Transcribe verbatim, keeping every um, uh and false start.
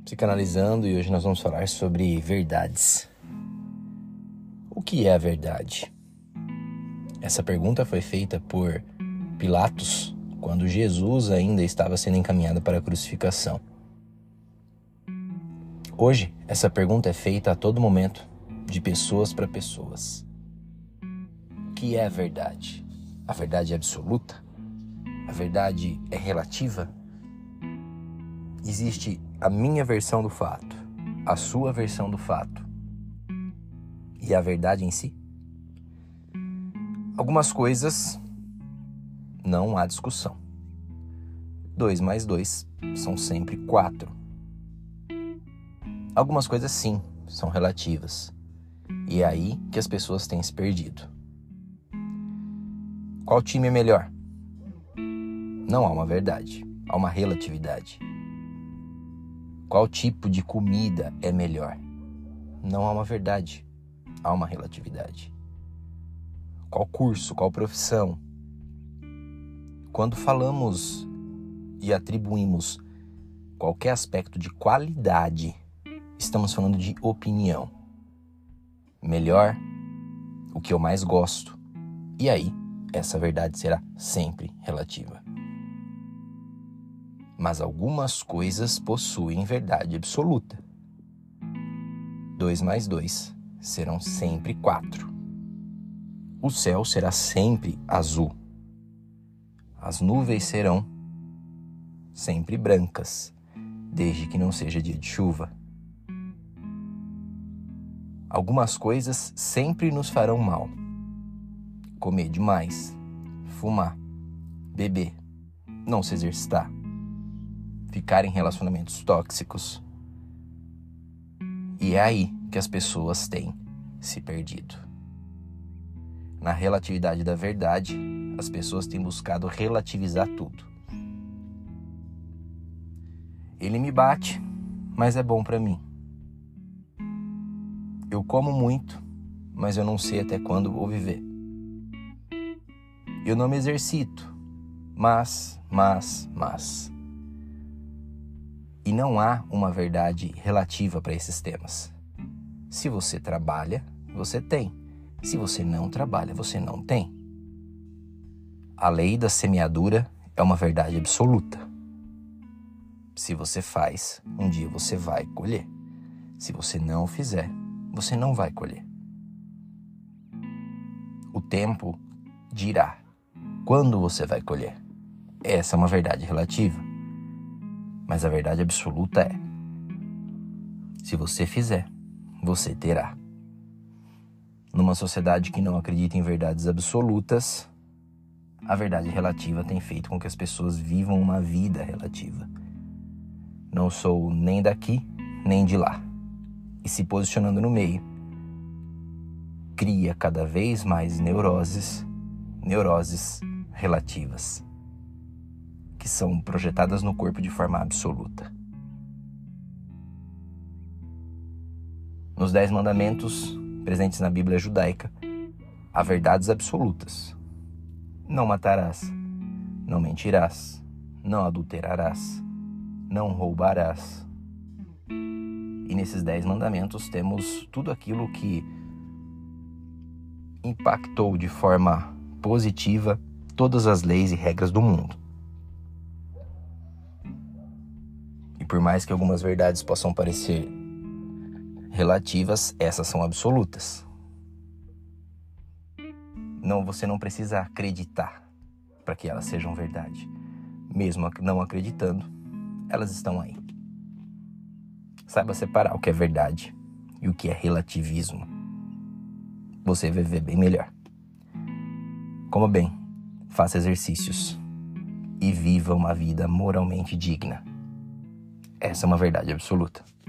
Psicanalizando, e hoje nós vamos falar sobre verdades. O que é a verdade? Essa pergunta foi feita por Pilatos quando Jesus ainda estava sendo encaminhado para a crucificação. Hoje, essa pergunta é feita a todo momento, de pessoas para pessoas. O que é a verdade? A verdade é absoluta? A verdade é relativa? Existe a minha versão do fato, a sua versão do fato e a verdade em si? Algumas coisas não há discussão. Dois mais dois são sempre quatro. Algumas coisas sim, são relativas. E é aí que as pessoas têm se perdido. Qual time é melhor? Não há uma verdade, há uma relatividade. Qual tipo de comida é melhor? Não há uma verdade, há uma relatividade. Qual curso, qual profissão? Quando falamos e atribuímos qualquer aspecto de qualidade, estamos falando de opinião. Melhor, o que eu mais gosto. E aí, essa verdade será sempre relativa. Mas algumas coisas possuem verdade absoluta. Dois mais dois serão sempre quatro. O céu será sempre azul. As nuvens serão sempre brancas, desde que não seja dia de chuva. Algumas coisas sempre nos farão mal. Comer demais, fumar, beber, não se exercitar, ficar em relacionamentos tóxicos. E é aí que as pessoas têm se perdido. Na relatividade da verdade, as pessoas têm buscado relativizar tudo. Ele me bate, mas é bom pra mim. Eu como muito, mas eu não sei até quando vou viver. Eu não me exercito, mas, mas, mas. E não há uma verdade relativa para esses temas. Se você trabalha, você tem. Se você não trabalha, você não tem. A lei da semeadura é uma verdade absoluta. Se você faz, um dia você vai colher. Se você não fizer, você não vai colher. O tempo dirá quando você vai colher. Essa é uma verdade relativa. Mas a verdade absoluta é: se você fizer, você terá. Numa sociedade que não acredita em verdades absolutas, a verdade relativa tem feito com que as pessoas vivam uma vida relativa. Não sou nem daqui, nem de lá. E se posicionando no meio, cria cada vez mais neuroses, neuroses relativas, que são projetadas no corpo de forma absoluta. Nos Dez Mandamentos, presentes na Bíblia judaica, há verdades absolutas. Não matarás, não mentirás, não adulterarás, não roubarás. E nesses Dez Mandamentos temos tudo aquilo que impactou de forma positiva todas as leis e regras do mundo. E por mais que algumas verdades possam parecer relativas, essas são absolutas. Não, você não precisa acreditar para que elas sejam verdade. Mesmo não acreditando, elas estão aí. Saiba separar o que é verdade e o que é relativismo. Você vai viver bem melhor. Coma bem, faça exercícios e viva uma vida moralmente digna. Essa é uma verdade absoluta.